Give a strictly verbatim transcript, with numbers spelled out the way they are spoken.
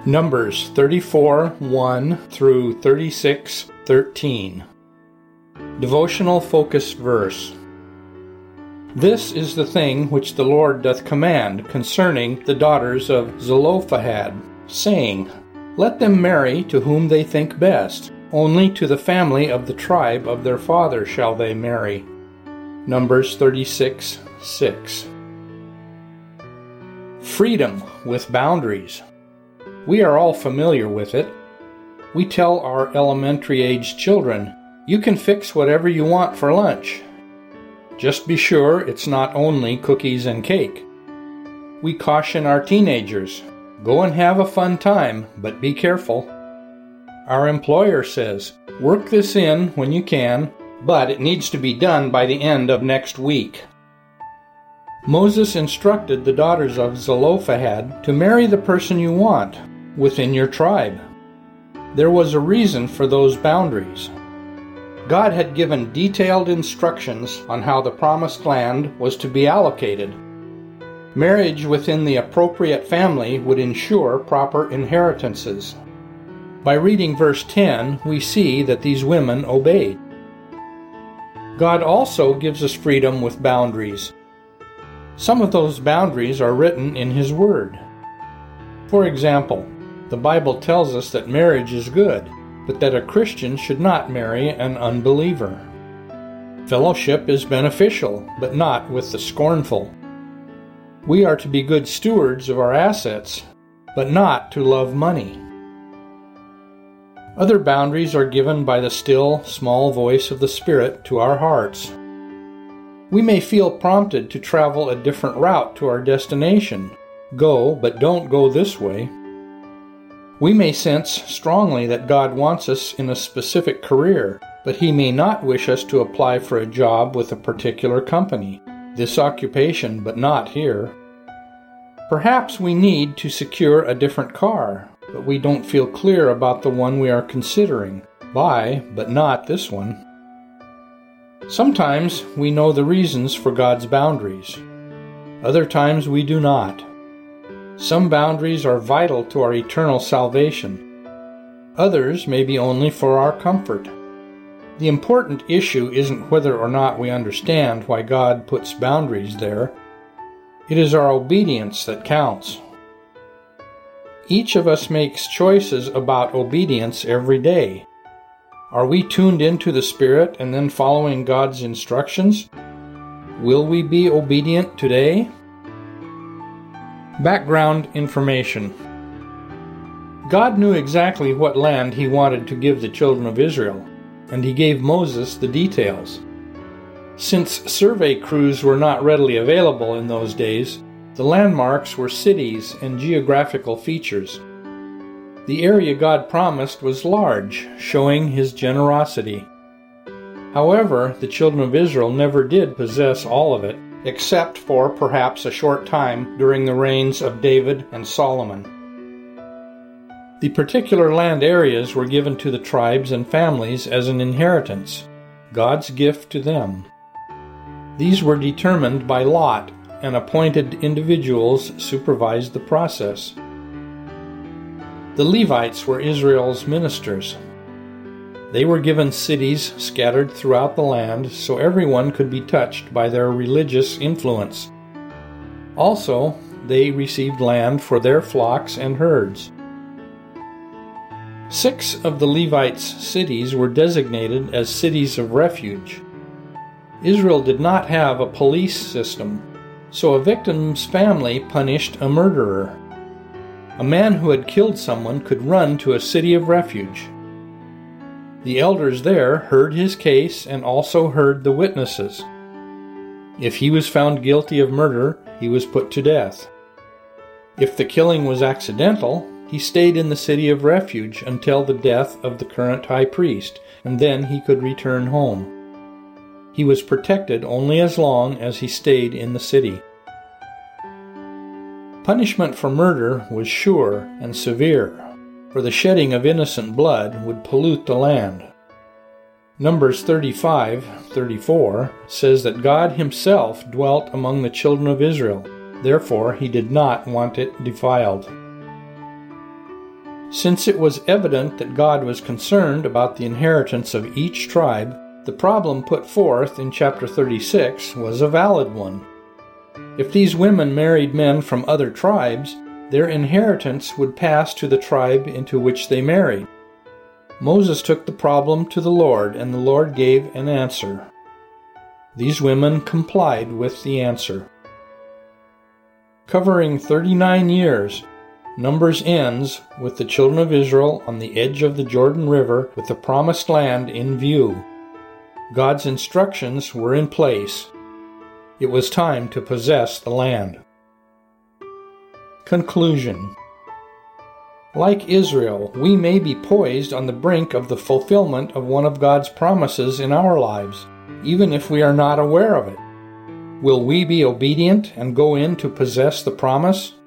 Numbers thirty-four one through thirty-six thirteen. Devotional focus verse. This is the thing which the Lord doth command concerning the daughters of Zelophehad, saying, Let them marry to whom they think best, only to the family of the tribe of their father shall they marry. Numbers thirty-six six. Freedom with boundaries. We are all familiar with it. We tell our elementary-aged children, you can fix whatever you want for lunch. Just be sure it's not only cookies and cake. We caution our teenagers, go and have a fun time, but be careful. Our employer says, work this in when you can, but it needs to be done by the end of next week. Moses instructed the daughters of Zelophehad to marry the person you want within your tribe. There was a reason for those boundaries. God had given detailed instructions on how the promised land was to be allocated. Marriage within the appropriate family would ensure proper inheritances. By reading verse ten, we see that these women obeyed. God also gives us freedom with boundaries. Some of those boundaries are written in His Word. For example, the Bible tells us that marriage is good, but that a Christian should not marry an unbeliever. Fellowship is beneficial, but not with the scornful. We are to be good stewards of our assets, but not to love money. Other boundaries are given by the still, small voice of the Spirit to our hearts. We may feel prompted to travel a different route to our destination. Go, but don't go this way. We may sense strongly that God wants us in a specific career, but He may not wish us to apply for a job with a particular company, this occupation, but not here. Perhaps we need to secure a different car, but we don't feel clear about the one we are considering. Buy, but not this one. Sometimes we know the reasons for God's boundaries. Other times we do not. Some boundaries are vital to our eternal salvation. Others may be only for our comfort. The important issue isn't whether or not we understand why God puts boundaries there. It is our obedience that counts. Each of us makes choices about obedience every day. Are we tuned into the Spirit and then following God's instructions? Will we be obedient today? Background information. God knew exactly what land He wanted to give the children of Israel, and He gave Moses the details. Since survey crews were not readily available in those days, the landmarks were cities and geographical features. The area God promised was large, showing His generosity. However, the children of Israel never did possess all of it, except for perhaps a short time during the reigns of David and Solomon. The particular land areas were given to the tribes and families as an inheritance, God's gift to them. These were determined by lot, and appointed individuals supervised the process. The Levites were Israel's ministers. They were given cities scattered throughout the land so everyone could be touched by their religious influence. Also, they received land for their flocks and herds. Six of the Levites' cities were designated as cities of refuge. Israel did not have a police system, so a victim's family punished a murderer. A man who had killed someone could run to a city of refuge. The elders there heard his case and also heard the witnesses. If he was found guilty of murder, he was put to death. If the killing was accidental, he stayed in the city of refuge until the death of the current high priest, and then he could return home. He was protected only as long as he stayed in the city. Punishment for murder was sure and severe, for the shedding of innocent blood would pollute the land. Numbers thirty-five thirty-four says that God Himself dwelt among the children of Israel, therefore He did not want it defiled. Since it was evident that God was concerned about the inheritance of each tribe, the problem put forth in chapter thirty-six was a valid one. If these women married men from other tribes, their inheritance would pass to the tribe into which they married. Moses took the problem to the Lord, and the Lord gave an answer. These women complied with the answer. Covering thirty-nine years, Numbers ends with the children of Israel on the edge of the Jordan River with the promised land in view. God's instructions were in place. It was time to possess the land. Conclusion. Like Israel, we may be poised on the brink of the fulfillment of one of God's promises in our lives, even if we are not aware of it. Will we be obedient and go in to possess the promise?